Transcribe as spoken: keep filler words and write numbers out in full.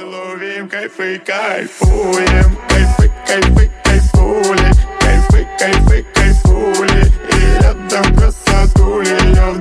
ловим кайфы, кайфуем. Кайфы, кайфы, кайфули. Кайфы, кайфы, кайфули. И рядом красотули. Я